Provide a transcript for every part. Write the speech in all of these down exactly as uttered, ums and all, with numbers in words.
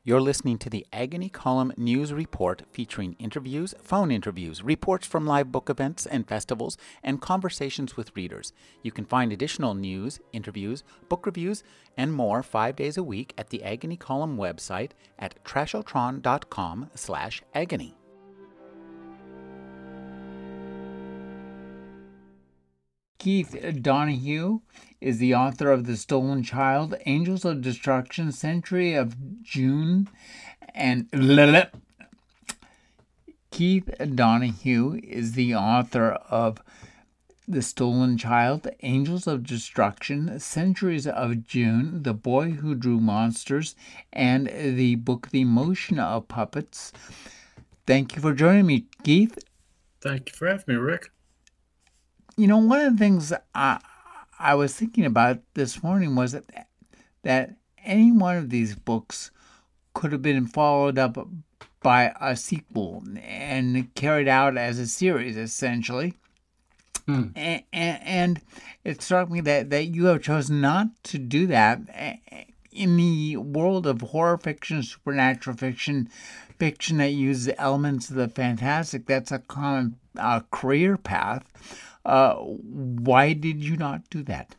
You're listening to the Agony Column News Report featuring interviews, phone interviews, reports from live book events and festivals, and conversations with readers. You can find additional news, interviews, book reviews, and more five days a week at the Agony Column website at trashotron.com slash agony. Keith Donahue is the author of The Stolen Child, Angels of Destruction, Century of June, and Keith Donahue is the author of The Stolen Child, Angels of Destruction, Centuries of June, The Boy Who Drew Monsters, and the book The Motion of Puppets. Thank you for joining me, Keith. Thank you for having me, Rick. You know, one of the things I, I was thinking about this morning was that, that any one of these books could have been followed up by a sequel and carried out as a series, essentially. Hmm. And, and it struck me that, that you have chosen not to do that. In the world of horror fiction, supernatural fiction, fiction that uses elements of the fantastic, that's a common uh, career path. Uh, why did you not do that?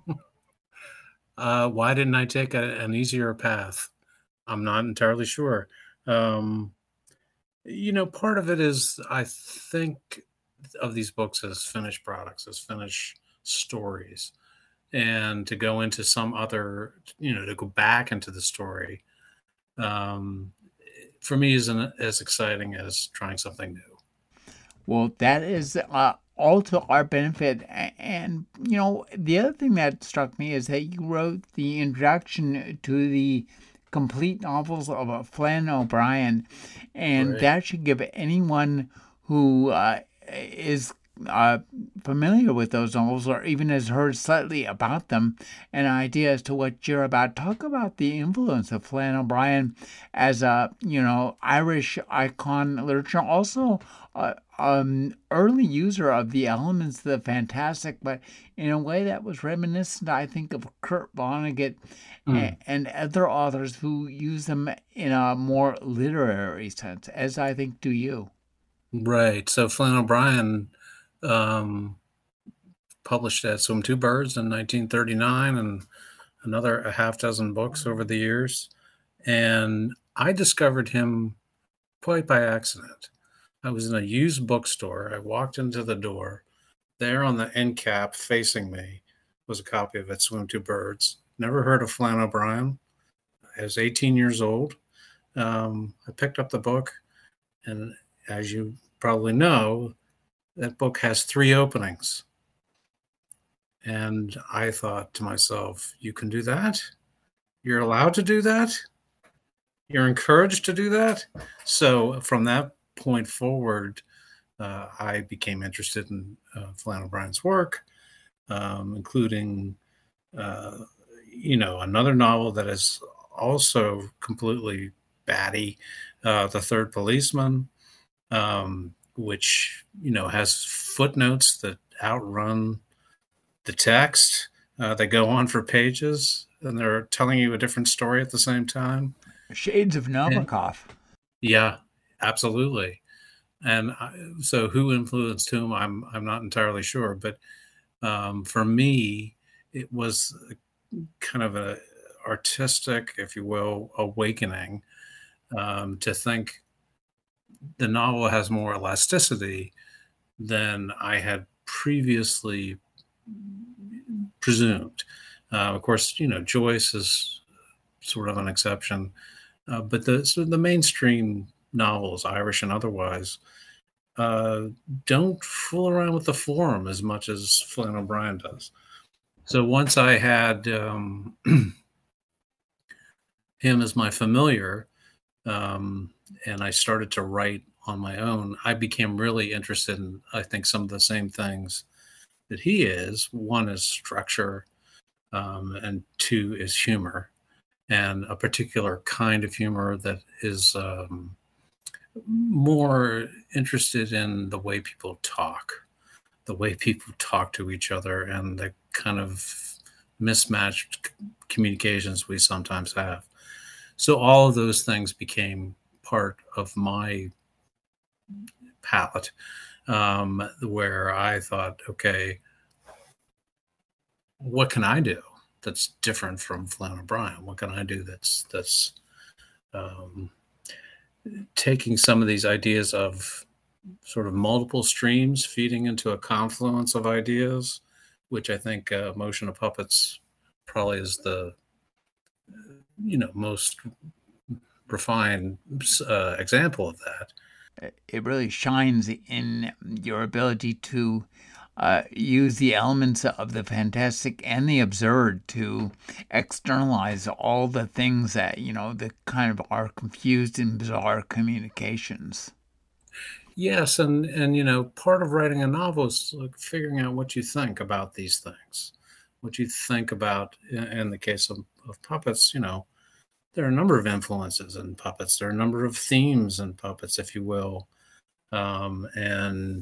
uh, why didn't I take a, an easier path? I'm not entirely sure. Um, you know, part of it is I think of these books as finished products, as finished stories. And to go into some other, you know, to go back into the story, um, for me isn't as exciting as trying something new. Well, that is uh, all to our benefit. And, you know, the other thing that struck me is that you wrote the introduction to the complete novels of Flann O'Brien, and right. That should give anyone who uh, is uh, familiar with those novels or even has heard slightly about them an idea as to what you're about. Talk about the influence of Flann O'Brien as a, you know, Irish icon literature, also uh, um, early user of the elements of the fantastic, but in a way that was reminiscent, I think, of Kurt Vonnegut mm. and, and other authors who use them in a more literary sense, as I think do you. Right. So Flann O'Brien um, published at Swim Two Birds in nineteen thirty-nine and another a half dozen books over the years. And I discovered him quite by accident. I was in a used bookstore. I walked into the door. There on the end cap facing me was a copy of At Swim Two Birds. Never heard of Flann O'Brien. I was eighteen years old. Um, I picked up the book, and as you probably know, that book has three openings. And I thought to myself, you can do that? You're allowed to do that? You're encouraged to do that? So from that point forward, uh, I became interested in uh, Flann O'Brien's work, um, including, uh, you know, another novel that is also completely batty, uh, The Third Policeman, um, which, you know, has footnotes that outrun the text. Uh, they go on for pages, and they're telling you a different story at the same time. Shades of Nabokov. And, yeah, absolutely. And I, so who influenced whom, I'm I'm not entirely sure. But um, for me, it was kind of an artistic, if you will, awakening um, to think the novel has more elasticity than I had previously presumed. Uh, of course, you know, Joyce is sort of an exception, uh, but the so the mainstream novels, Irish and otherwise, uh, don't fool around with the form as much as Flann O'Brien does. So once I had um, him as my familiar, um, and I started to write on my own, I became really interested in, I think, some of the same things that he is. One is structure, um, and two is humor, and a particular kind of humor that is um, more interested in the way people talk, the way people talk to each other, and the kind of mismatched communications we sometimes have. So all of those things became part of my palette, um, where I thought, okay, what can I do that's different from Flann O'Brien? What can I do that's that's um, taking some of these ideas of sort of multiple streams feeding into a confluence of ideas, which I think uh, Motion of Puppets probably is the you know most refined uh, example of that. It really shines in your ability to uh, use the elements of the fantastic and the absurd to externalize all the things that, you know, that kind of are confused and bizarre communications. Yes, and and you know, part of writing a novel is like figuring out what you think about these things, what you think about. In, in the case of, of puppets, you know, there are a number of influences in puppets. There are a number of themes in puppets, if you will, um, and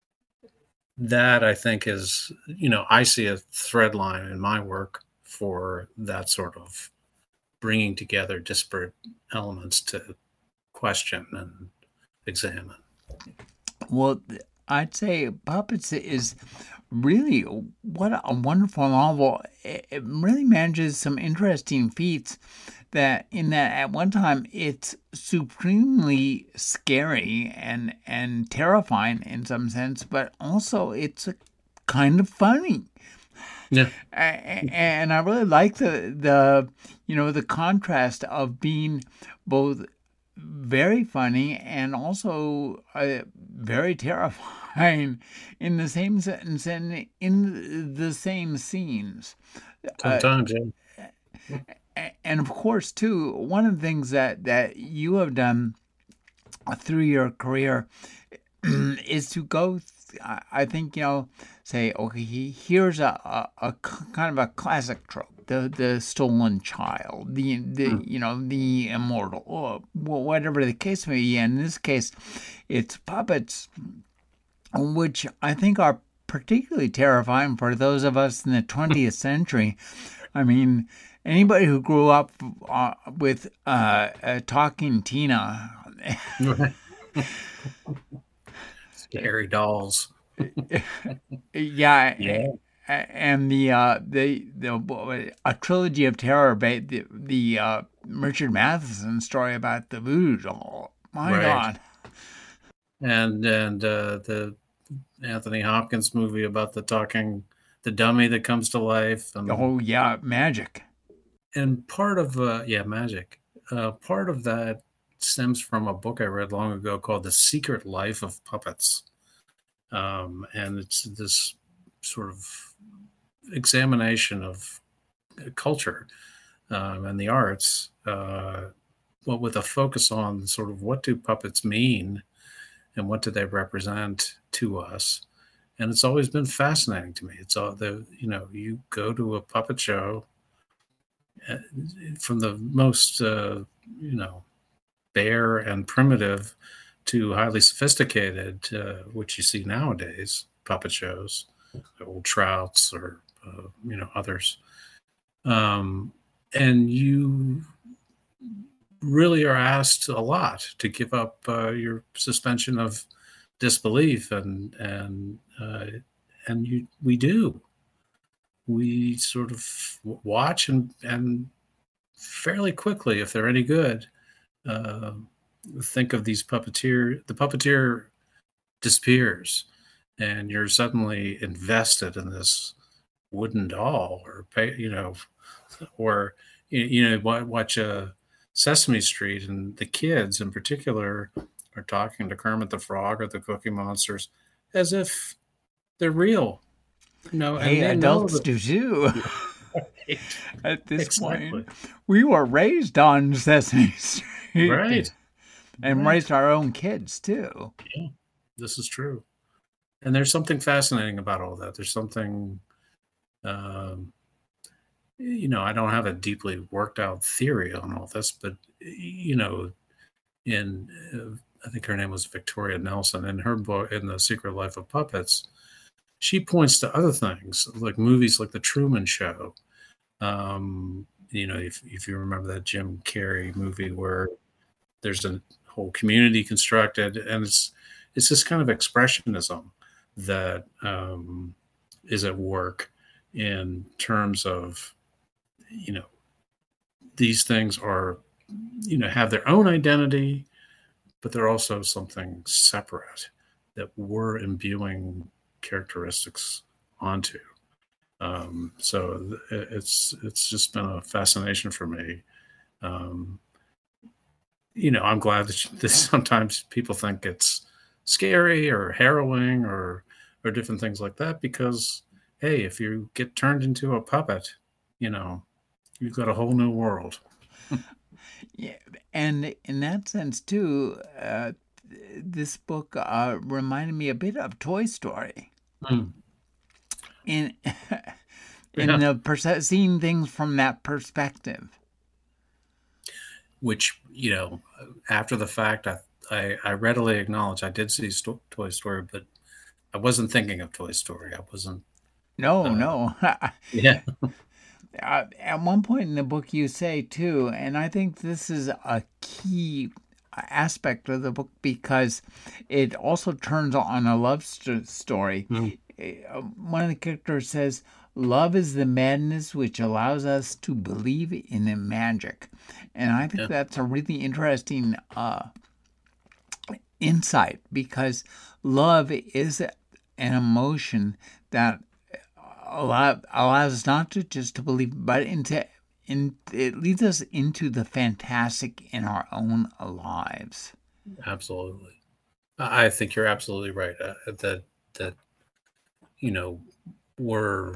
that I think is, you know, I see a thread line in my work for that sort of bringing together disparate elements to question and examine. Well, I'd say Puppets is really what a wonderful novel. It it really manages some interesting feats that in that at one time it's supremely scary and and terrifying in some sense, but also it's a kind of funny. Yeah. A- And I really like the the you know the contrast of being both very funny and also uh, very terrifying in the same sentence and in the same scenes. Uh, Sometimes, yeah. and of course, too, one of the things that, that you have done through your career is to go, I think, you know, say, okay, here's a, a, a kind of a classic trope. The, the stolen child, the, the Mm. you know, the immortal, or whatever the case may be. In this case, it's puppets, which I think are particularly terrifying for those of us in the twentieth century. I mean, anybody who grew up uh, with uh, uh, Talking Tina. Scary dolls. Yeah, Yeah. and the uh, the the a trilogy of terror, the the uh, Richard Matheson story about the voodoo doll. My Right. God. And and uh, the Anthony Hopkins movie about the talking, the dummy that comes to life. And, Oh yeah, magic. and part of, uh, yeah, magic. Uh, part of that stems from a book I read long ago called The Secret Life of Puppets. Um, and it's this sort of examination of culture um, and the arts, uh, well, with a focus on sort of what do puppets mean and what do they represent to us. And it's always been fascinating to me. It's all the, you know, you go to a puppet show uh, from the most, uh, you know, bare and primitive to highly sophisticated, uh, which you see nowadays, puppet shows, old Trouts or, uh, you know, others. Um, and you really are asked a lot to give up uh, your suspension of disbelief, and and uh, and you we do we sort of watch and and fairly quickly, if they're any good, uh, think of these puppeteer the puppeteer disappears, and you're suddenly invested in this wooden doll, or pay, you know, or you, you know, watch a Sesame Street, and the kids in particular are talking to Kermit the Frog or the Cookie Monsters as if they're real. You know, and Hey, they know adults that. do too. Right. At this Exactly. point, we were raised on Sesame Street Right. and Right. raised our own kids too. Yeah, this is true. And there's something fascinating about all that. There's something, um, you know, I don't have a deeply worked out theory on all this, but, you know, in, uh, I think her name was Victoria Nelson, in her book, in The Secret Life of Puppets, she points to other things like movies like The Truman Show, um, you know, if if you remember that Jim Carrey movie where there's a whole community constructed, and it's it's this kind of expressionism that um, is at work in terms of, you know, these things are, you know, have their own identity, but they're also something separate that we're imbuing characteristics onto. Um, so it's it's just been a fascination for me. Um, you know, I'm glad that, that sometimes people think it's scary or harrowing or or different things like that, because hey, if you get turned into a puppet, you know, you've got a whole new world. Yeah, and in that sense too, uh, this book uh, reminded me a bit of Toy Story. Mm. In in Yeah. the perce- seeing things from that perspective. Which, you know, after the fact, I I, I readily acknowledge I did see Sto- Toy Story, but I wasn't thinking of Toy Story. I wasn't. No, Uh, no. yeah. Uh, at one point in the book, you say too, and I think this is a key aspect of the book because it also turns on a love st- story. Mm. Uh, One of the characters says, "Love is the madness which allows us to believe in the magic," and I think Yeah. that's a really interesting uh, insight because love is an emotion that allow, allows us not to just to believe, but into in it leads us into the fantastic in our own lives. Absolutely. I I think you're absolutely right. Uh, that that you know we're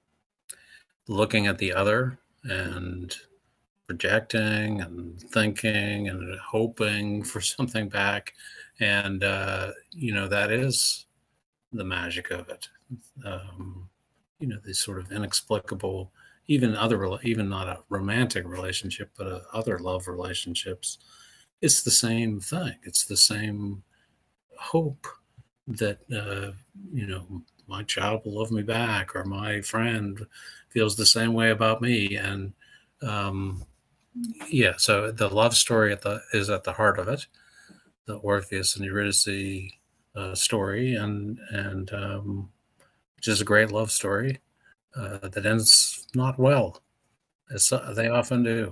looking at the other and projecting and thinking and hoping for something back, and uh, you know that is the magic of it. Um, you know, these sort of inexplicable, even other, rela- even not a romantic relationship, but uh, other love relationships. It's the same thing. It's the same hope that uh, you know my child will love me back, or my friend feels the same way about me, and um, yeah. So the love story at the is at the heart of it, the Orpheus and Eurydice uh, story, and and um, which is a great love story uh, that ends not well, as uh, they often do.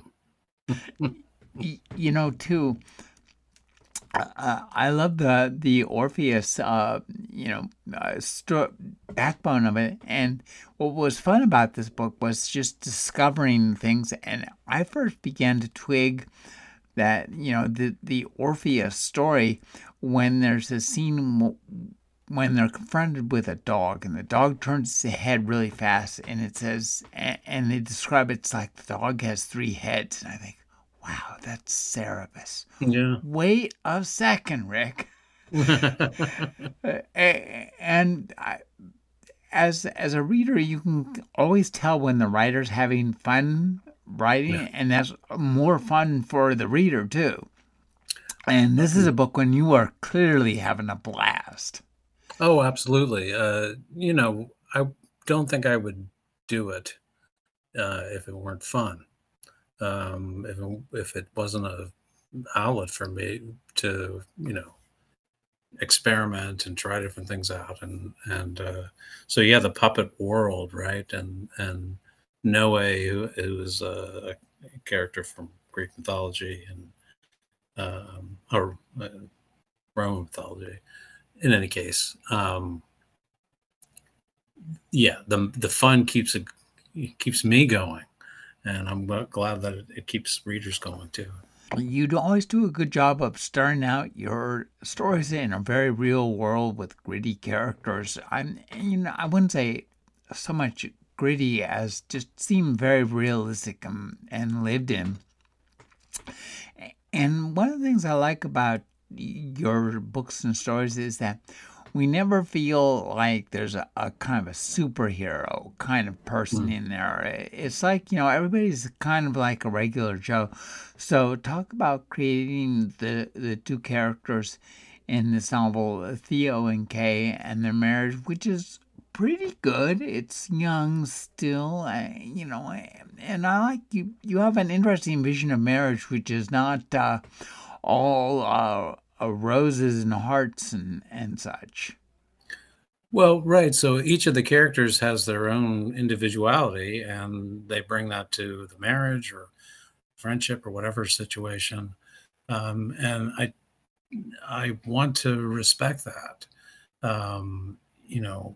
Y- You know, too. Uh, I love the the Orpheus, uh, you know, uh, sto- backbone of it. And what was fun about this book was just discovering things. And I first began to twig that you know the the Orpheus story when there's a scene w- when they're confronted with a dog and the dog turns its head really fast and it says and, and they describe it's like the dog has three heads, and I think, wow, that's Cerebus. Yeah. Wait a second, Rick. Uh, a- and I, as as a reader, you can always tell when the writer's having fun writing, Yeah. and that's more fun for the reader too. And this is a book when you are clearly having a blast. Oh, absolutely. Uh, you know, I don't think I would do it uh, if it weren't fun. Um, if it, if it wasn't a outlet for me to, you know, experiment and try different things out, and and uh, so yeah, the puppet world, right? And and Noe, who, who is a, a character from Greek mythology and um, or uh, Roman mythology. In any case, um, yeah, the the fun keeps it keeps me going, and I'm glad that it, it keeps readers going too. You'd always do a good job of starting out your stories in a very real world with gritty characters. I'm, you know, I wouldn't say so much gritty as just seem very realistic and, and lived in. And one of the things I like about your books and stories is that we never feel like there's a, a kind of a superhero kind of person Mm. in there. It's like, you know, everybody's kind of like a regular Joe. So talk about creating the, the two characters in this novel, Theo and Kay, and their marriage, which is pretty good. It's young still, uh, you know, and I like you. You have an interesting vision of marriage, which is not uh, all uh, uh, roses and hearts and and such. Well, right. So each of the characters has their own individuality, and they bring that to the marriage or friendship or whatever situation. Um, and I, I want to respect that. Um, you know,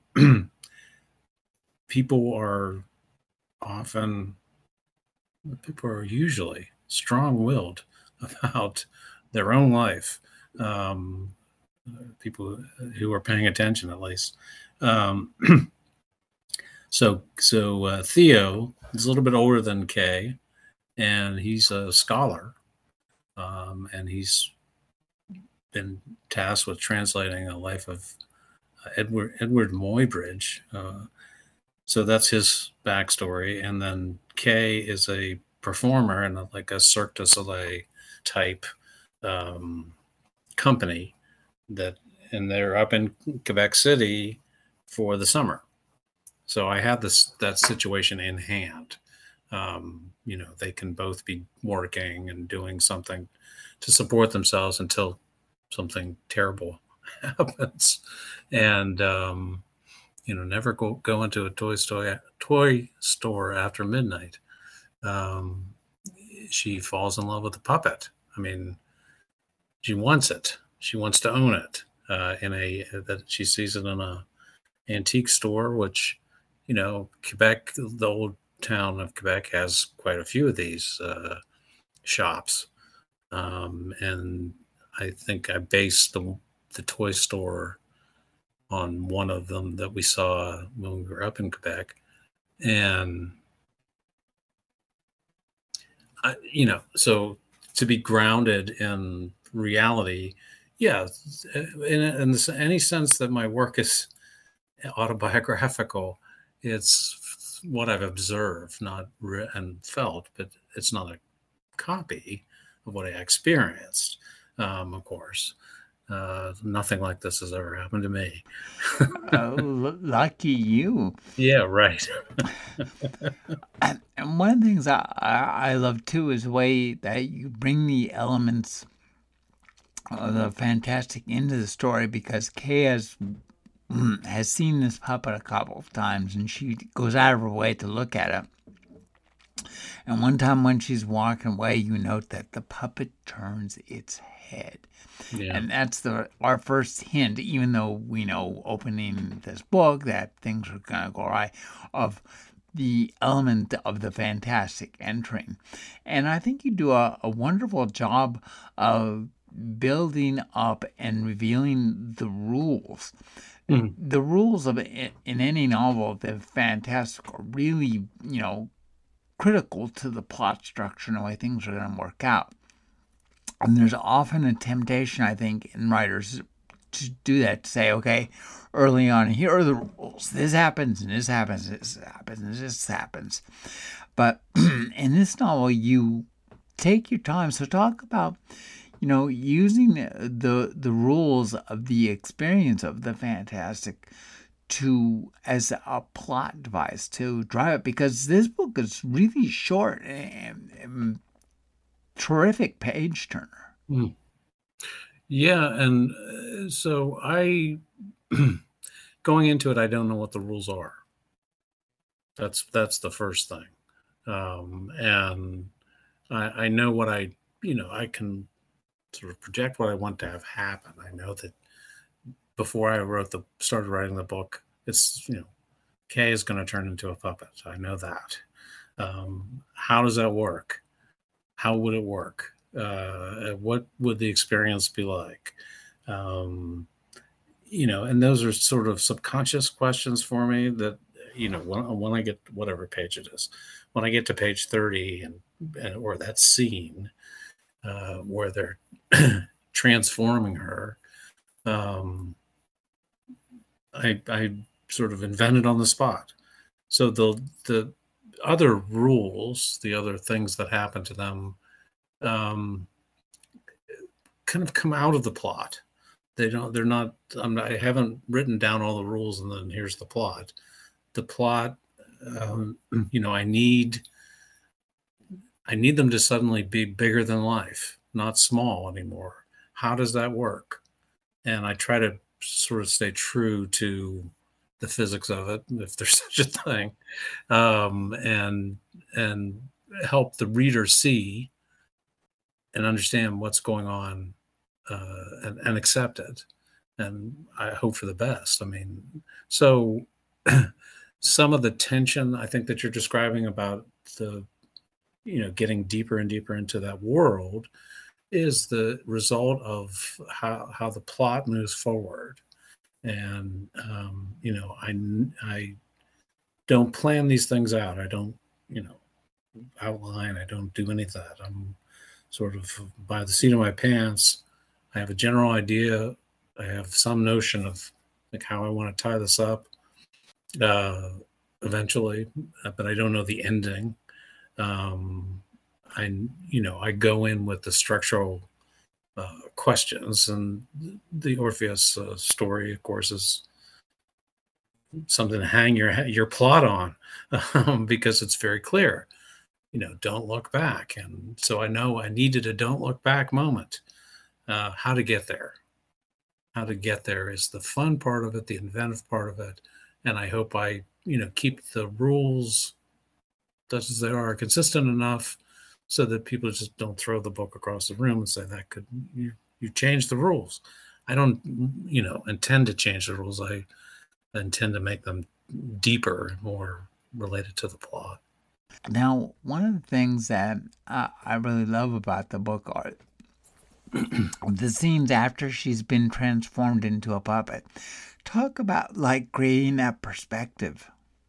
people are often, people are usually strong-willed about their own life. Um, people who are paying attention, at least. Um, so, so uh, Theo is a little bit older than Kay, and he's a scholar, um, and he's been tasked with translating a life of uh, Edward Edward Muybridge. Uh, so that's his backstory, and then Kay is a performer in a, like a Cirque du Soleil type um, company that, and they're up in Quebec City for the summer. So I had this that situation in hand. Um, you know, they can both be working and doing something to support themselves until something terrible happens. And um, you know, never go go into a toy store toy store after midnight. Um, she falls in love with the puppet. I mean, she wants it. She wants to own it. Uh, in a that she sees it in a antique store, which, you know, Quebec, the old town of Quebec has quite a few of these uh, shops, um, and I think I based the the toy store on one of them that we saw when we were up in Quebec, and I, you know, so to be grounded in reality, yeah, in, in any sense that my work is autobiographical, it's what I've observed, not re- and felt, but it's not a copy of what I experienced. Um, of course, uh, nothing like this has ever happened to me. Uh, l- lucky you. Yeah, right. And, and one of the things I, I, I love too is the way that you bring the elements of the fantastic into the story, because Kay has has seen this puppet a couple of times and she goes out of her way to look at it. And one time when she's walking away, you note that the puppet turns its head. Yeah. And that's the our first hint, even though we know opening this book that things are going to go right, of the element of the fantastic entering. And I think you do a, a wonderful job of building up and revealing the rules. Mhm. The rules of in any novel of the fantastic are really, you know, critical to the plot structure and the way things are going to work out. And there's often a temptation, I think, in writers to do that, to say, okay, early on, here are the rules. This happens, and this happens, this happens, and this happens. But in this novel, you take your time. So talk about, you know, using the the rules of the experience of the fantastic to as a plot device to drive it, because this book is really short and, and terrific page turner. Mm. Yeah, and uh, so I going into it, I don't know what the rules are. That's that's the first thing, um, and I, I know what I you know I can sort of project what I want to have happen. I know that before I wrote the started writing the book, it's you know Kay is going to turn into a puppet. I know that. Um, how does that work? How would it work? Uh, what would the experience be like? Um, you know, and those are sort of subconscious questions for me that, you know, when, when I get whatever page it is, when I get to page thirty and, and or that scene uh, where they're transforming her, um, I, I sort of invented on the spot. So the the other rules, the other things that happen to them, um, kind of come out of the plot. They don't. They're not. I'm not. I haven't written down all the rules, and then here's the plot. The plot. Um, you know, I need. I need them to suddenly be bigger than life, not small anymore. How does that work? And I try to sort of stay true to the physics of it, if there's such a thing, um, and and help the reader see and understand what's going on, uh, and, and accept it. And I hope for the best. I mean, so some of the tension I think that you're describing about the, you know, getting deeper and deeper into that world is the result of how, how the plot moves forward. And, um, you know, I, I don't plan these things out. I don't, you know, outline. I don't do any of that. I'm sort of by the seat of my pants. I have a general idea. I have some notion of like how I want to tie this up uh, eventually, but I don't know the ending. Um, I, you know, I go in with the structural uh, questions, and the Orpheus uh, story, of course, is something to hang your your plot on, um, because it's very clear. You know, don't look back, and so I know I needed a don't look back moment. Uh, how to get there? How to get there is the fun part of it, the inventive part of it, and I hope I, you know, keep the rules as they are consistent enough so that people just don't throw the book across the room and say that could you you changed the rules. I don't, you know, intend to change the rules. I intend to make them deeper, more related to the plot. Now, one of the things that uh, I really love about the book are the scenes after she's been transformed into a puppet. Talk about like creating that perspective.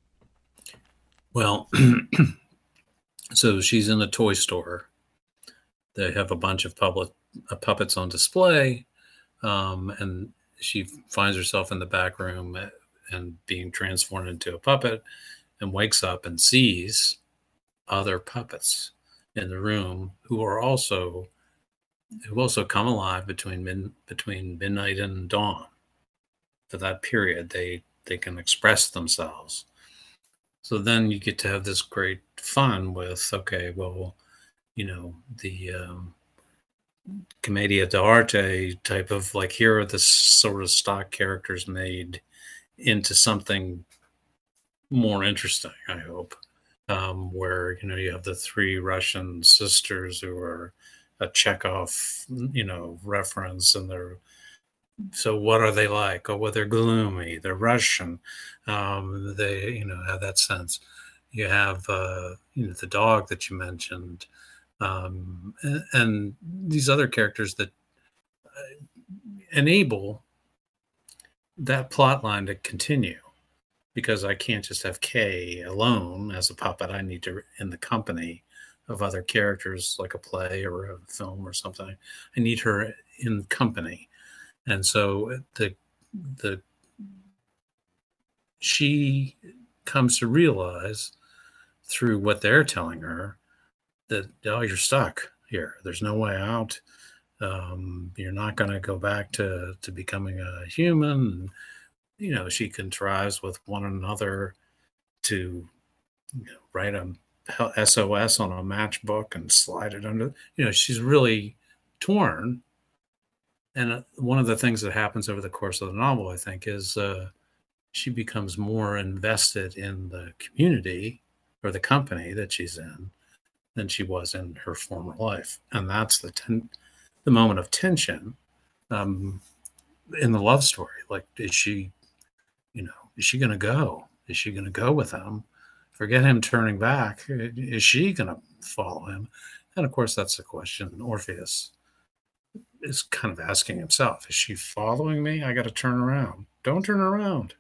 Well, so she's in a toy store. They have a bunch of public uh, puppets on display, um, and she finds herself in the back room and being transformed into a puppet, and wakes up and sees other puppets in the room who are also who also come alive between min, between midnight and dawn. For that period, they they can express themselves. So then you get to have this great fun with, okay, well, you know, the um, commedia dell'arte type of like, here are the sort of stock characters made into something more interesting, I hope, um, where, you know, you have the three Russian sisters who are a Chekhov, you know, reference, and they're, so what are they like? Oh, well, they're gloomy, they're Russian, um, they, you know, have that sense. You have, uh, you know, the dog that you mentioned, um, and, and these other characters that uh, enable that plot line to continue, because I can't just have Kay alone as a puppet. I need to, in the company of other characters, like a play or a film or something. I need her in company. And so the the she comes to realize through what they're telling her that, oh, you're stuck here. There's no way out. Um, you're not going to go back to, to becoming a human. You know, she contrives with one another to, you know, write a S O S on a matchbook and slide it under. You know, she's really torn. And one of the things that happens over the course of the novel, I think, is uh, she becomes more invested in the community or the company that she's in than she was in her former life. And that's the ten- the moment of tension um, in the love story. Like, is she, you know, is she going to go? Is she going to go with him? Forget him turning back. Is she going to follow him? And of course, that's the question Orpheus is kind of asking himself. Is she following me? I got to turn around. Don't turn around.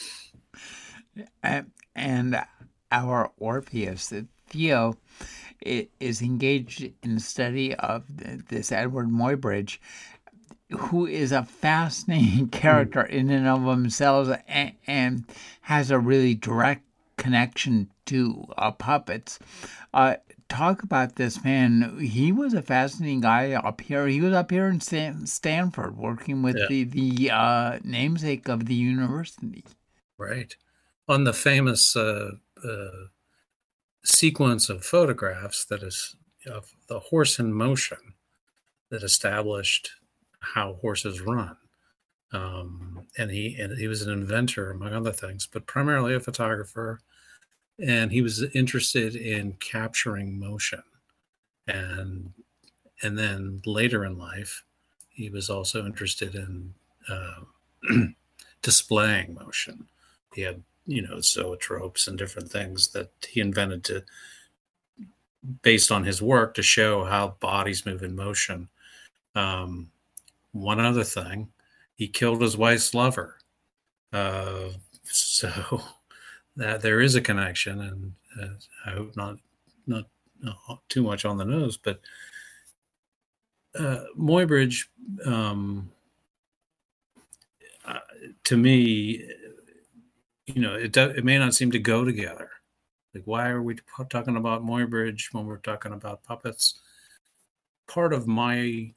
And our Orpheus, Theo, is engaged in the study of this Edward Muybridge, who is a fascinating character in and of himself, and, and has a really direct connection to uh, puppets. Uh, talk about this man. He was a fascinating guy up here. He was up here in Stan- Stanford working with Yeah, the, the uh, namesake of the university. right. On the famous uh, uh, sequence of photographs that is of the horse in motion that established how horses run. Um, and he and he was an inventor, among other things, but primarily a photographer. And he was interested in capturing motion. And and then later in life, he was also interested in uh, displaying motion. He had, you know, zoetropes and different things that he invented to, based on his work, to show how bodies move in motion. Um, one other thing, he killed his wife's lover. Uh, so that there is a connection, and uh, I hope not not uh, too much on the nose, but uh, Muybridge, um, uh, to me, you know, it do, it may not seem to go together. Like, why are we talking about Muybridge when we're talking about puppets? Part of my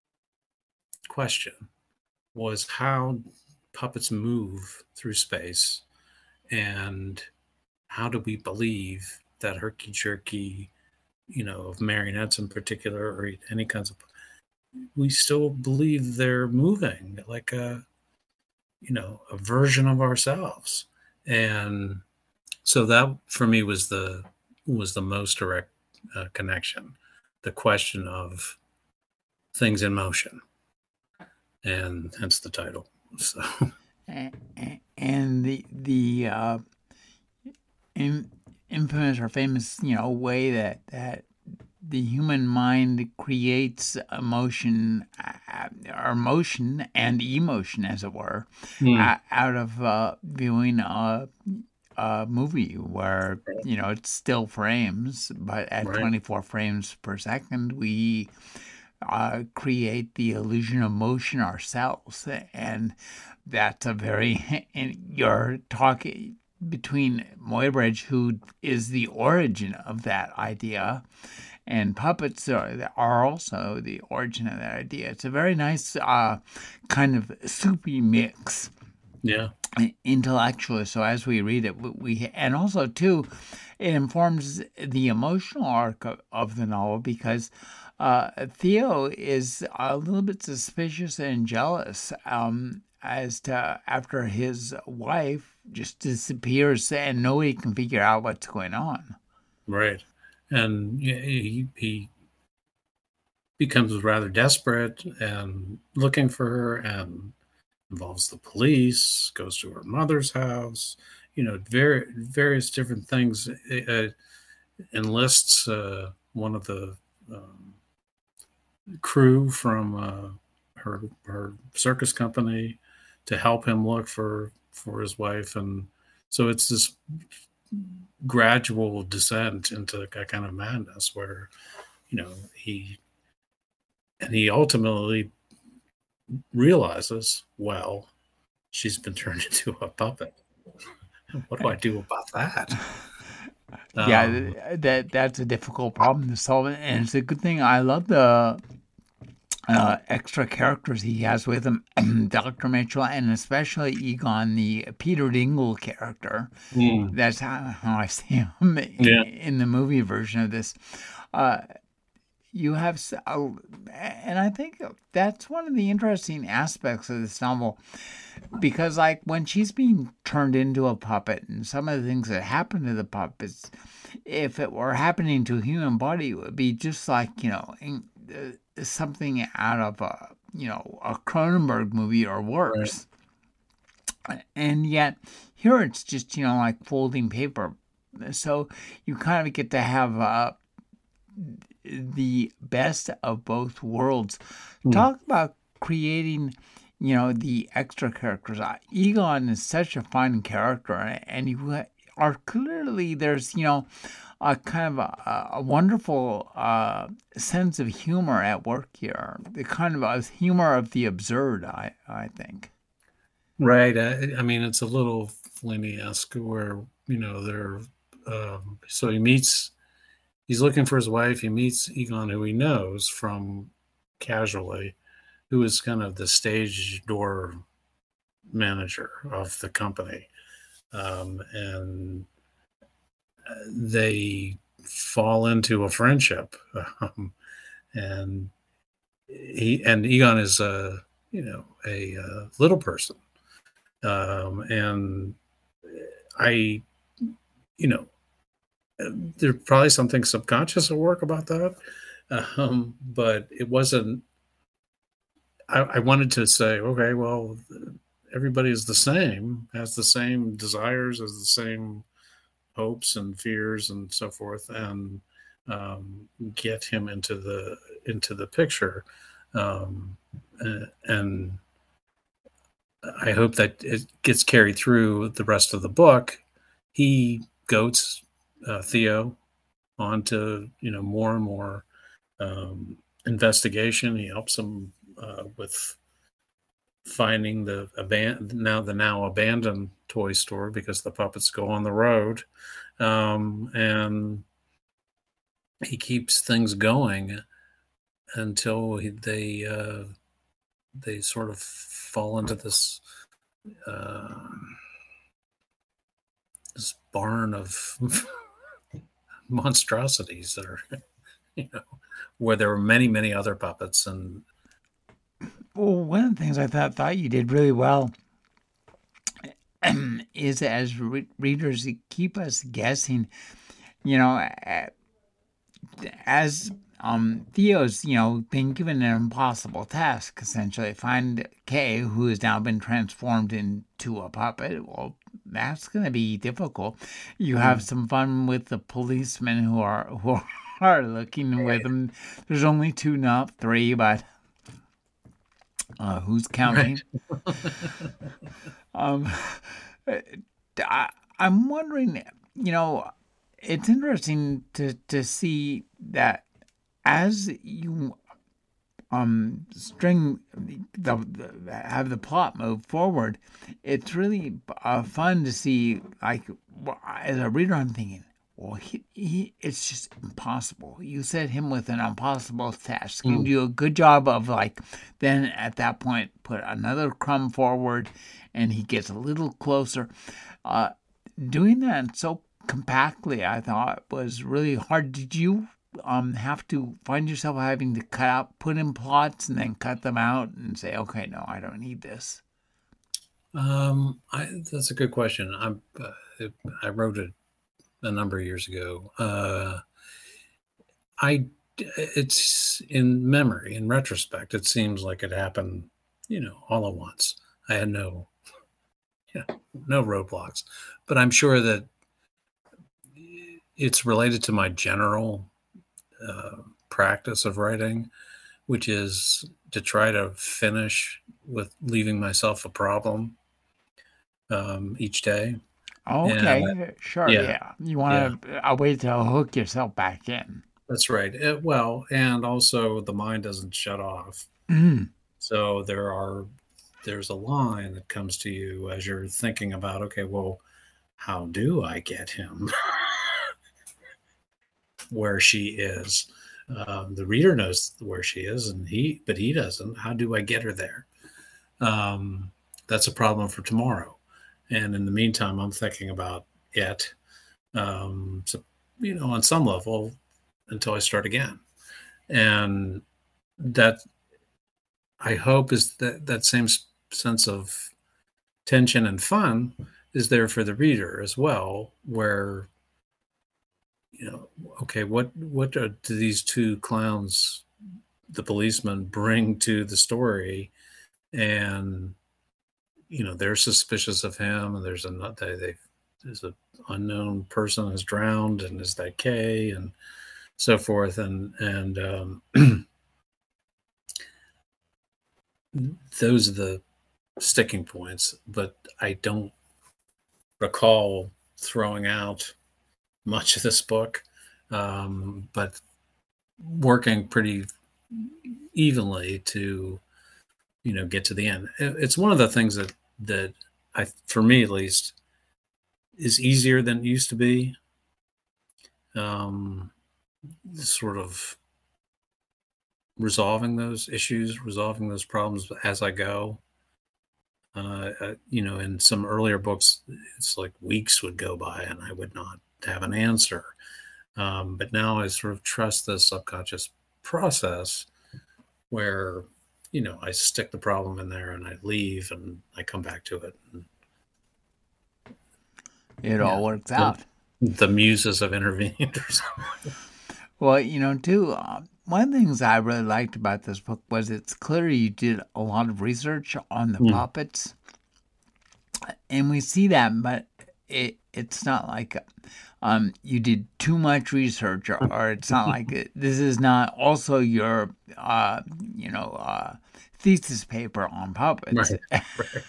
question was how puppets move through space, and how do we believe that herky jerky, you know, of marionettes in particular, or any kinds of, we still believe they're moving like a, you know, a version of ourselves. And so that for me was the was the most direct uh, connection, the question of things in motion, and hence the title. So And the the uh, in, infamous or famous, you know, way that that the human mind creates emotion, uh, or motion and emotion, as it were, mm, uh, out of uh, viewing a, a movie where, you know, it's still frames, but at right, twenty-four frames per second, we uh, create the illusion of motion ourselves. And that's a very, and you're talking between Muybridge, who is the origin of that idea, and puppets are, are also the origin of that idea. It's a very nice uh, kind of soupy mix yeah, intellectually. So as we read it, we and also too, it informs the emotional arc of, of the novel, because uh, Theo is a little bit suspicious and jealous um, as to after his wife just disappears and nobody can figure out what's going on. right. And he he becomes rather desperate and looking for her, and involves the police, goes to her mother's house, you know, very various different things. Uh, enlists uh, one of the um, crew from uh, her her circus company to help him look for for his wife, and so it's this gradual descent into a kind of madness where, you know, he and he ultimately realizes, well, she's been turned into a puppet. What do I do about that? Um, Yeah, that that's a difficult problem to solve, and it's a good thing. I love the uh, extra characters he has with him, Doctor Mitchell, and especially Egon, the Peter Dingle character. mm, That's how, how I see him yeah. in the movie version of this. Uh, you have, and I think that's one of the interesting aspects of this novel, because like when she's being turned into a puppet and some of the things that happen to the puppets, if it were happening to a human body, it would be just like, you know, uh, something out of a, you know, a Cronenberg movie or Right. worse. And yet here it's just, you know, like folding paper. So you kind of get to have uh, the best of both worlds. Mm, Talk about creating, you know, the extra characters. Uh, Egon is such a fun character, and you are clearly, there's, you know, a kind of a, a wonderful uh, sense of humor at work here. The kind of a humor of the absurd, I I think. right. I, I mean, it's a little Fellini-esque where, you know, they're, um, so he meets he's looking for his wife. He meets Egon, who he knows from casually, who is kind of the stage door manager of the company. Um, and they fall into a friendship. Um, and he and Egon is a, you know, a, a little person. Um, and I, you know, there's probably something subconscious at work about that. Um, but it wasn't, I, I wanted to say, okay, well, everybody is the same, has the same desires, has the same hopes and fears and so forth, and um, get him into the into the picture. Um, and I hope that it gets carried through the rest of the book. He goats uh, Theo onto, you know, more and more um, investigation. He helps him uh, with finding the aban- now the now abandoned toy store because the puppets go on the road, um, and he keeps things going until he, they uh, they sort of fall into this uh, this barn of monstrosities that are, you know, where there were many many other puppets. And Well, one of the things I thought thought you did really well is as re- readers you keep us guessing. You know, as um, Theo's, you know, been given an impossible task, essentially, find Kay, who has now been transformed into a puppet. Well, that's going to be difficult. You have some fun with the policemen who are who are looking with them. There's only two, not three, but uh, who's counting? Right. um, I, I'm wondering, you know, it's interesting to, to see that as you um string the, the have the plot move forward, it's really uh, fun to see. Like as a reader, I'm thinking, well, he, he it's just impossible. You set him with an impossible task. You Mm. do a good job of like then at that point put another crumb forward, and he gets a little closer. Uh, doing that so compactly, I thought was really hard. Did you um have to find yourself having to cut out, put in plots, and then cut them out and say, okay, no, I don't need this? Um, I, that's a good question. I'm, uh, it, I wrote it a number of years ago. Uh, I, it's in memory, in retrospect, it seems like it happened, you know, all at once. I had no, yeah, no roadblocks, but I'm sure that it's related to my general uh, practice of writing, which is to try to finish with leaving myself a problem um, each day. Okay, And sure, yeah, yeah. You yeah, want to a way to hook yourself back in. that's right. Uh, well, and also the mind doesn't shut off. Mm. So there are there's a line that comes to you as you're thinking about, okay, well, how do I get him where she is? Um, the reader knows where she is, and he, but he doesn't. How do I get her there? Um, that's a problem for tomorrow. And in the meantime, I'm thinking about it. Um, so, you know, on some level, until I start again. And that I hope is that that same sense of tension and fun is there for the reader as well, where, you know, okay, what what are, do these two clowns, the policemen, bring to the story? And you know, they're suspicious of him, and there's a they, they there's an unknown person who's drowned, and is that Kay, and so forth, and and um, those are the sticking points. But I don't recall throwing out much of this book, um, but working pretty evenly to, you know, get to the end. It's one of the things that that I, for me at least, is easier than it used to be. Um, sort of resolving those issues, resolving those problems as I go. Uh, uh, you know, in some earlier books, it's like weeks would go by and I would not have an answer. Um, but now I sort of trust the subconscious process where, you know, I stick the problem in there and I leave and I come back to it. And, It yeah, all works the, out. the muses have intervened or something. Well, you know, too, uh, one of the things I really liked about this book was it's clear you did a lot of research on the Mm. puppets, and we see that, but it it's not like um, you did too much research, or, or it's not like it, this is not also your, uh, you know, uh, thesis paper on puppets. Right. Right.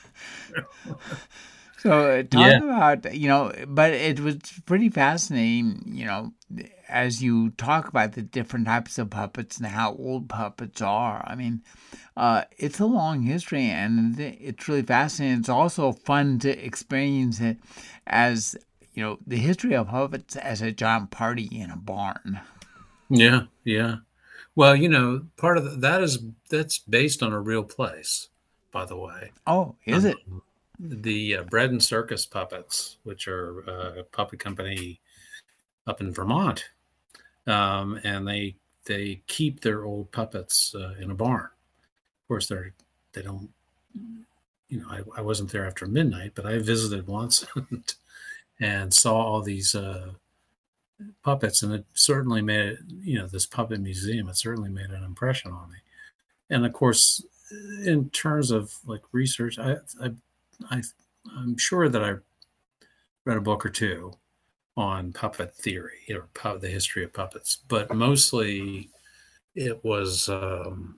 So uh, talk Yeah. about, you know, but it was pretty fascinating, you know, as you talk about the different types of puppets and how old puppets are. I mean, uh, it's a long history and it's really fascinating. It's also fun to experience it as, you know, the history of puppets as a giant party in a barn. Yeah. Yeah. Well, you know, part of the, that is that's based on a real place, by the way. Oh, is Um, it? the uh, Bread and Circus Puppets, which are uh, a puppet company up in Vermont, um, and they they keep their old puppets uh, in a barn. Of course, they're they don't. You know, I, I wasn't there after midnight, but I visited once and, and saw all these uh, puppets, and it certainly made it. You know, this puppet museum. It certainly made an impression on me. And of course, in terms of like research, I, I, I I'm sure that I read a book or two on puppet theory or pu- the history of puppets, but mostly it was um,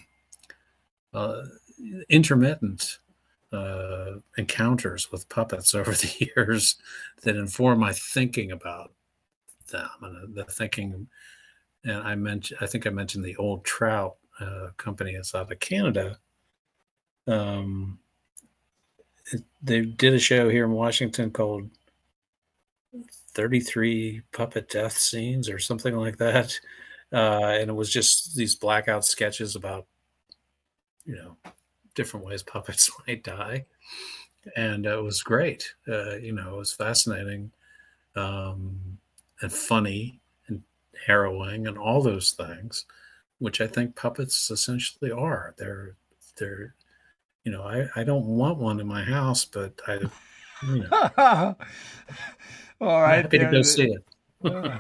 uh, intermittent uh, encounters with puppets over the years that inform my thinking about them and the thinking. And I mentioned, I think I mentioned the Old Trout uh, company that's out of Canada. Um, it, they did a show here in Washington called thirty-three Puppet Death Scenes or something like that. Uh, and it was just these blackout sketches about, you know, different ways puppets might die. And uh, it was great. Uh, you know, it was fascinating um, and funny and harrowing and all those things, which I think puppets essentially are. They're, they're, you know, I, I don't want one in my house, but I, you know, All I'm right, happy to go there. see it. Uh,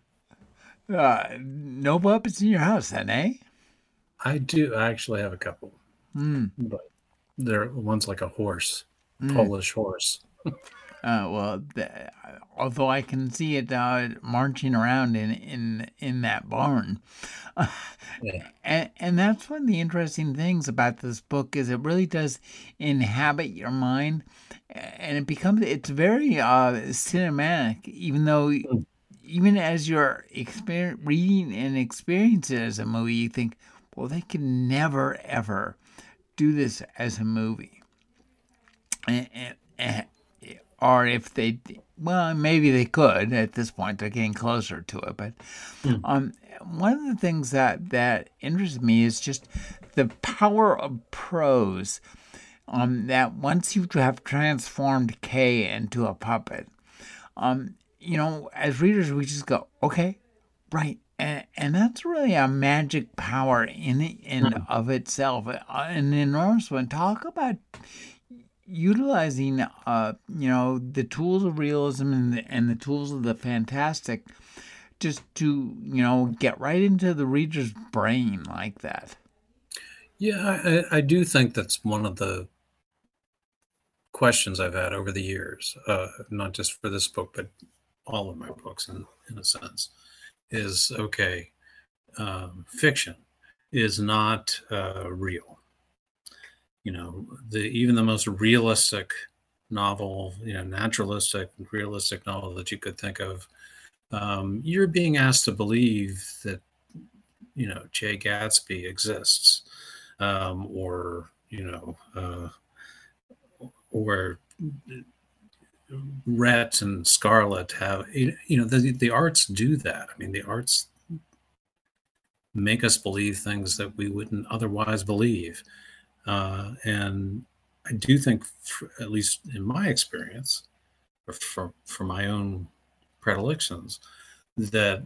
uh, no puppets in your house, then, eh? I do. I actually have a couple, Hmm. but they're one's like a horse, Mm. Polish horse. Uh, well, the, although I can see it uh, marching around in in in that barn, Yeah. and and that's one of the interesting things about this book is it really does inhabit your mind, and it becomes it's very uh, cinematic. Even though Mm. even as you're exper- reading and experiencing it as a movie, you think, well, they can never ever do this as a movie, and, and, and or if they, well, maybe they could at this point. They're getting closer to it, but Mm. um, one of the things that that interests me is just the power of prose. Um, that once you have transformed Kay into a puppet, um, you know, as readers, we just go, okay, right. And, and that's really a magic power in in Mm. of itself, uh, an enormous one. Talk about utilizing, uh, you know, the tools of realism and the, and the tools of the fantastic, just to you know get right into the reader's brain like that. Yeah, I, I do think that's one of the questions I've had over the years, uh, not just for this book, but all of my books, in, in a sense, is okay, um, fiction is not uh, real. You know, the even the most realistic novel, you know, naturalistic, realistic novel that you could think of, um, you're being asked to believe that, you know, Jay Gatsby exists, um, or, you know, uh, or Rhett and Scarlett have, you know, the, the arts do that. I mean, the arts make us believe things that we wouldn't otherwise believe. Uh, and I do think, for, at least in my experience, or for, for my own predilections, that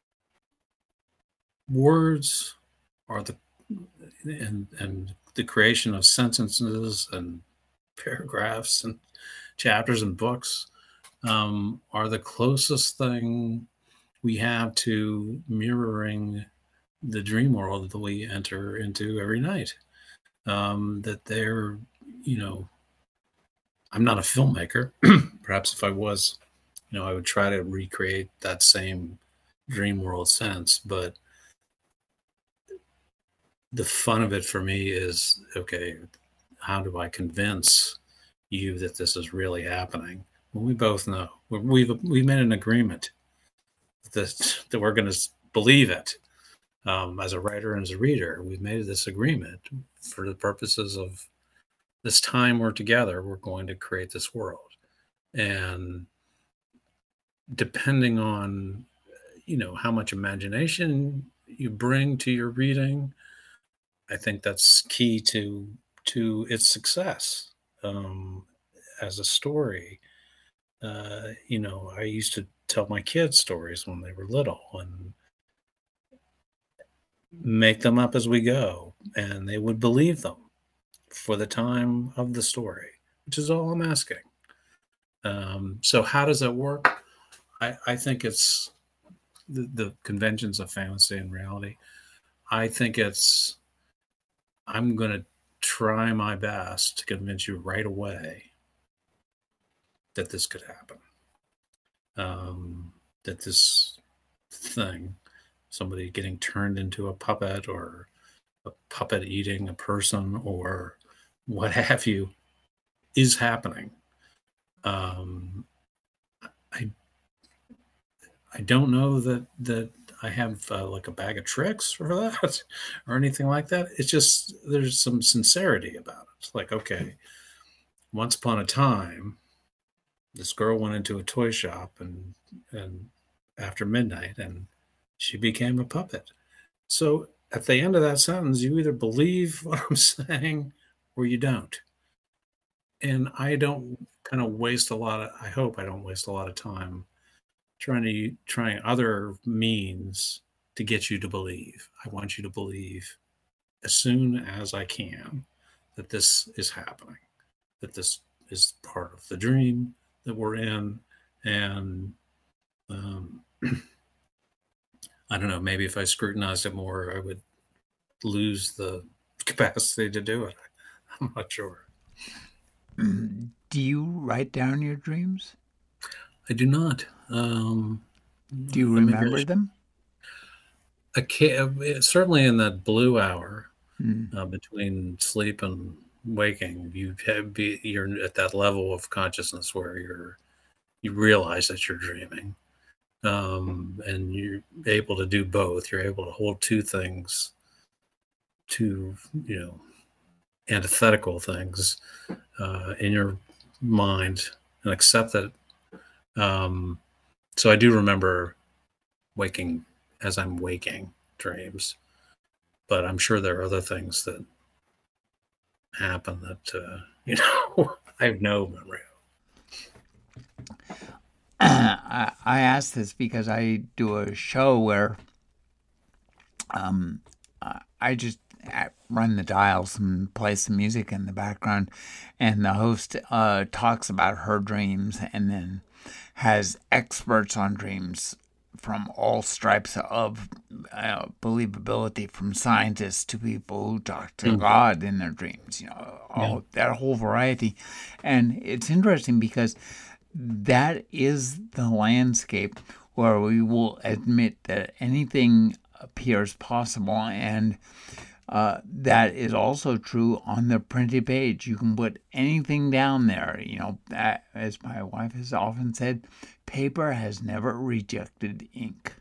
words are the and and the creation of sentences and paragraphs and chapters and books um, are the closest thing we have to mirroring the dream world that we enter into every night. Um, that they're, you know, I'm not a filmmaker. Perhaps if I was, you know, I would try to recreate that same dream world sense. But the fun of it for me is, okay, how do I convince you that this is really happening? Well, we both know we've we've made an agreement that that we're going to believe it. Um, as a writer and as a reader, we've made this agreement for the purposes of this time we're together. We're going to create this world, and depending on, you know, how much imagination you bring to your reading, I think that's key to to its success um, as a story. Uh, you know, I used to tell my kids stories when they were little and make them up as we go, and they would believe them for the time of the story, which is all I'm asking. Um, so how does that work? I, I think it's the, the conventions of fantasy and reality. I think it's, I'm going to try my best to convince you right away that this could happen. Um, that this thing, somebody getting turned into a puppet or a puppet eating a person or what have you, is happening. Um, I I don't know that that I have uh, like a bag of tricks for that or anything like that. It's just there's some sincerity about it. It's like, okay, once upon a time, this girl went into a toy shop and and after midnight and she became a puppet. So at the end of that sentence, you either believe what I'm saying or you don't. And I don't kind of waste a lot of, I hope I don't waste a lot of time trying to, trying other means to get you to believe. I want you to believe as soon as I can that this is happening, that this is part of the dream that we're in. And um, I don't know, maybe if I scrutinized it more, I would lose the capacity to do it. I'm not sure. Do you write down your dreams? I do not. Um, do you remember really, them? I can't, certainly in that blue hour mm. uh, between sleep and waking, you have be, you're at that level of consciousness where you're you realize that you're dreaming, um, and you're able to do both. You're able to hold two things, two you know antithetical things uh, in your mind and accept that. Um, so I do remember waking as I'm waking dreams, but I'm sure there are other things that happen that, uh, you know, I have no memory of. I, I ask this because I do a show where um, I just run the dials and play some music in the background, and the host uh, talks about her dreams and then has experts on dreams from all stripes of uh, believability, from scientists to people who talk to mm-hmm. God in their dreams, you know, all yeah. that whole variety. And it's interesting because that is the landscape where we will admit that anything appears possible, and uh, that is also true on the printed page. You can put anything down there. You know, that, as my wife has often said, paper has never rejected ink.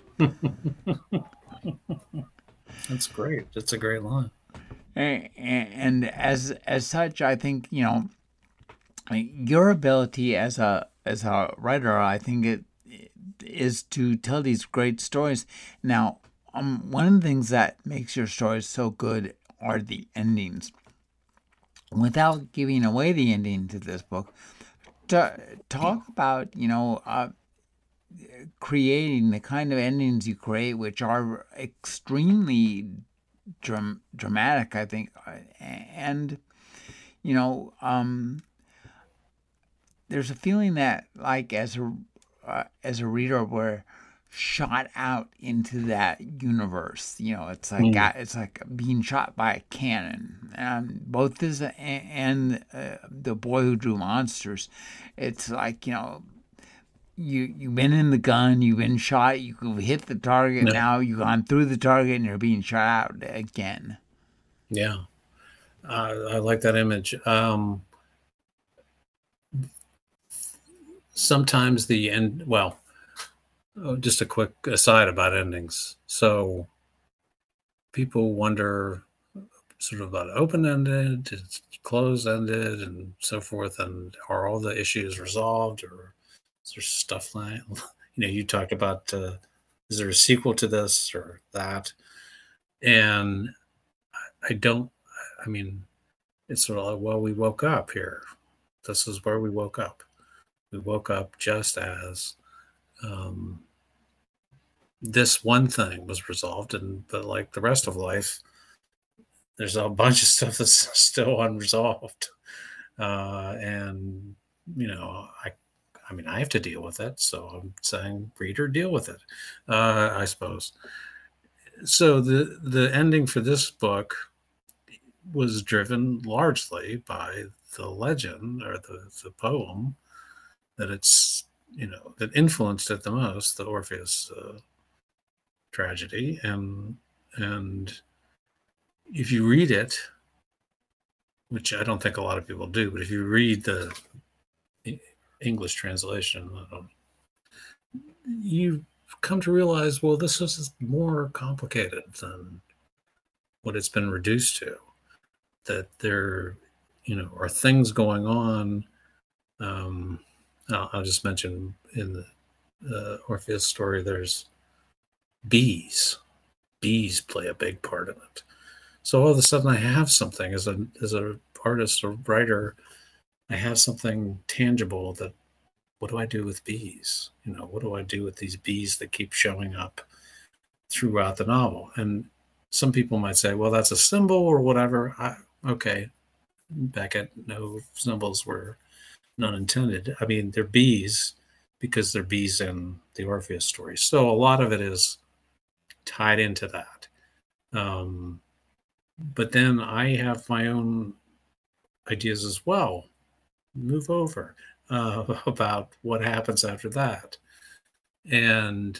That's great. That's a great line. And, and as as such, I think, you know, your ability as a as a writer, I think it is to tell these great stories. Now, um, one of the things that makes your stories so good are the endings. Without giving away the ending to this book, to talk about, you know, uh, creating the kind of endings you create, which are extremely dram- dramatic, I think, and you know, um, there's a feeling that, like, as a uh, as a reader, we're shot out into that universe. You know, it's like Mm. uh, it's like being shot by a cannon. Um, both this and uh, The Boy Who Drew Monsters, it's like, you know, you you've been in the gun, you've been shot, you've hit the target. Yeah. Now you've gone through the target, and you're being shot out again. Yeah. Uh, I like that image. Um, sometimes the end, well, oh, just a quick aside about endings. So people wonder sort of about open-ended, it's closed-ended, and so forth, and are all the issues resolved, or is there stuff like, you know, you talked about, uh, is there a sequel to this or that? And I don't, I mean, it's sort of like, well, we woke up here. This is where we woke up. We woke up just as um, this one thing was resolved, and but like the rest of life, there's a bunch of stuff that's still unresolved, uh, and you know, I, I mean, I have to deal with it. So I'm saying, reader, deal with it. Uh, I suppose. So the the ending for this book was driven largely by the legend or the, the poem that it's, you know, that influenced it the most, the Orpheus uh, tragedy. And and if you read it, which I don't think a lot of people do, but if you read the English translation, um, you come to realize, well, this is more complicated than what it's been reduced to. That there, you know, are things going on. Um, I'll, I'll just mention in the uh, Orpheus story, there's bees. Bees play a big part in it. So all of a sudden, I have something as a as a artist or writer. I have something tangible that. What do I do with bees? You know, what do I do with these bees that keep showing up throughout the novel? And some people might say, well, that's a symbol or whatever. I, okay, Beckett, no symbols were none intended. I mean, they're bees because they're bees in the Orpheus story. So a lot of it is tied into that. Um, but then I have my own ideas as well. Move over uh, about what happens after that. And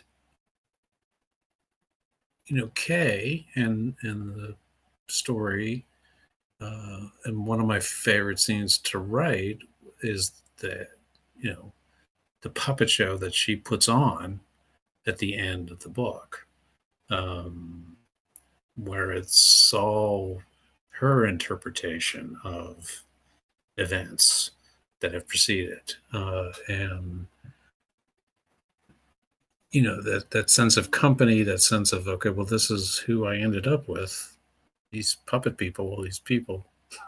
you know, Kay and and the story, uh, and one of my favorite scenes to write is the, you know, the puppet show that she puts on at the end of the book, um, where it's all her interpretation of events that have preceded, uh, and you know, that that sense of company, that sense of, okay, well, this is who I ended up with, these puppet people, these people.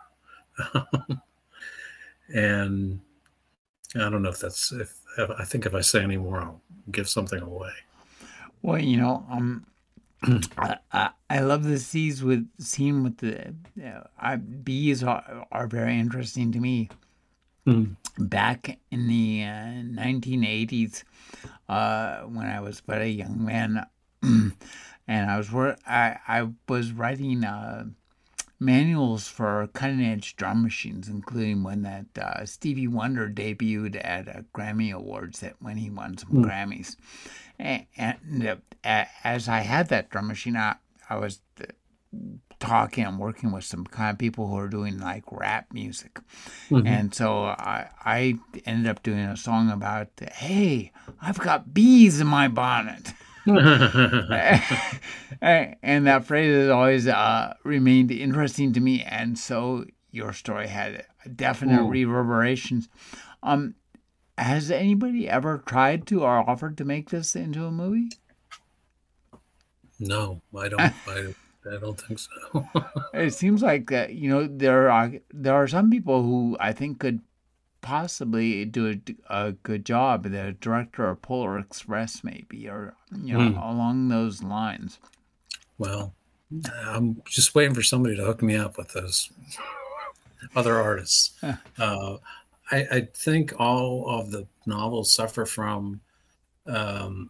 And I don't know if that's, if, if I think if I say any more, I'll give something away. Well, you know, um, I, I, I love the scenes with scene with the uh, I, bees are, are very interesting to me. Mm. Back in the uh, nineteen eighties, uh, when I was but a young man, and I was wor- I, I was writing uh, manuals for cutting edge drum machines, including one that uh, Stevie Wonder debuted at a Grammy Awards that when he won some Mm. Grammys. And, and uh, as I had that drum machine, I, I was uh, talking and working with some kind of people who are doing like rap music. Mm-hmm. And so I, I ended up doing a song about, hey, I've got bees in my bonnet. And that phrase has always uh, remained interesting to me. And so your story had definite Mm. reverberations. Um, has anybody ever tried to or offered to make this into a movie? No, I don't. I, I don't think so. It seems like that, you know, there are there are some people who I think could possibly do a, a good job. The director of Polar Express, maybe, or you know, Hmm. along those lines. Well, I'm just waiting for somebody to hook me up with those other artists. Uh, I, I think all of the novels suffer from, um,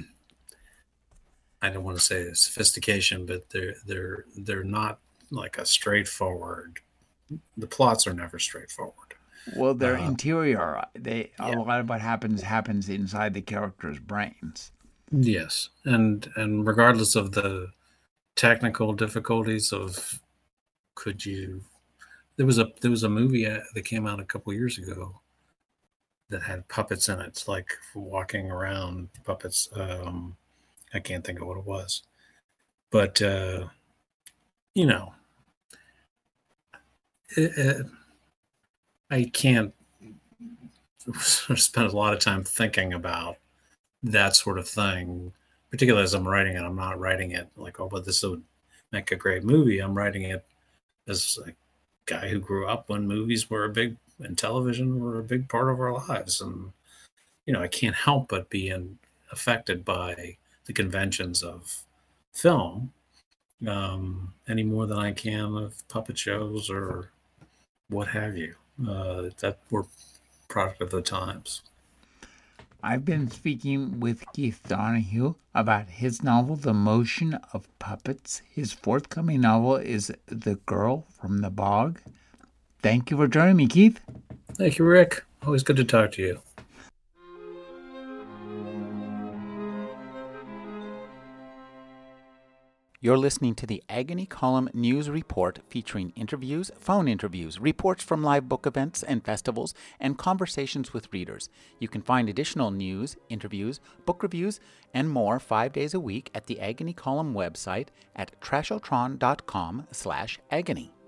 I don't want to say sophistication, but they're they're they're not like a straightforward. The plots are never straightforward. Well, their Uh, interior, they a yeah. lot of what happens happens inside the characters' brains. Yes, and and regardless of the technical difficulties of, could you? There was a there was a movie uh, that came out a couple years ago that had puppets in it. It's like walking around puppets. Um, I can't think of what it was, but uh, you know, it, it, I can't spend a lot of time thinking about that sort of thing, particularly as I'm writing it. I'm not writing it like, oh, but this would make a great movie. I'm writing it as a guy who grew up when movies were a big and television were a big part of our lives, and you know, I can't help but be in, affected by the conventions of film, um, any more than I can of puppet shows or what have you. Uh, that were product of the times. I've been speaking with Keith Donahue about his novel, The Motion of Puppets. His forthcoming novel is The Girl from the Bog. Thank you for joining me, Keith. Thank you, Rick. Always good to talk to you. You're listening to the Agony Column News Report, featuring interviews, phone interviews, reports from live book events and festivals, and conversations with readers. You can find additional news, interviews, book reviews, and more five days a week at the Agony Column website at trashotron dot com slash agony.